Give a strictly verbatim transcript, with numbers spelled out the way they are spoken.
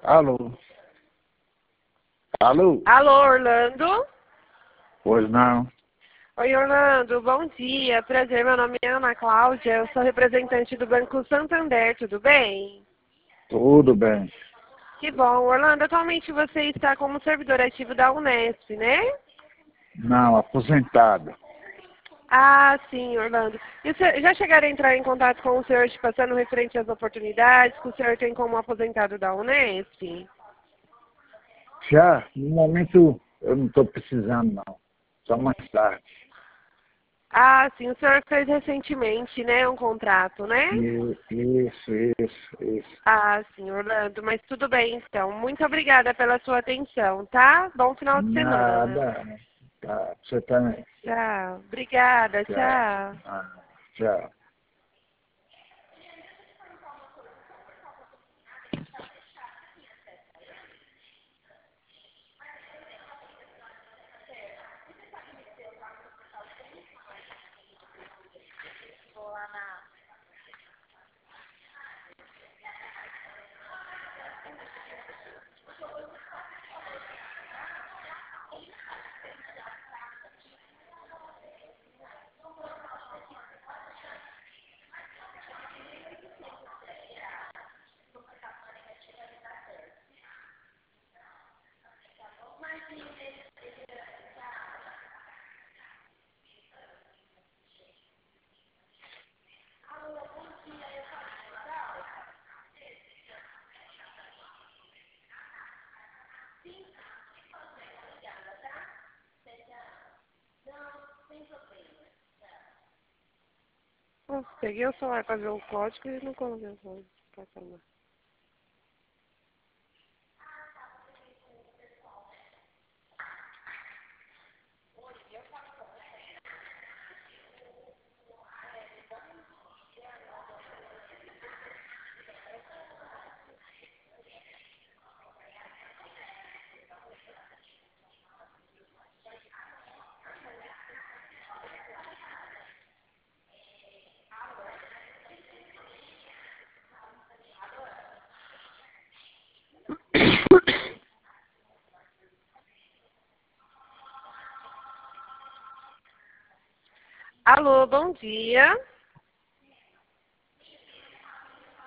Alô? Alô? Alô, Orlando? Pois não. Oi, Orlando, bom dia. Prazer, meu nome é Ana Cláudia, eu sou representante do Banco Santander, tudo bem? Tudo bem. Que bom. Orlando, atualmente você está como servidor ativo da Unesp, né? Não, aposentado. Ah, sim, Orlando. E você já chegaram a entrar em contato com o senhor te passando referente às oportunidades que o senhor tem como aposentado da Unesp? Já, no momento, eu não estou precisando, não. Só mais tarde. Ah, sim, o senhor fez recentemente, né, um contrato, né? E- Isso, isso, isso. Ah, sim, Orlando, mas tudo bem então. Muito obrigada pela sua atenção, tá? Bom final de semana. Nada. Tá, você também. Tchau. Obrigada, Tchau. tchau. Ah, tchau. Nossa, peguei o celular para ver o código e não coloquei o celular. Alô, bom dia.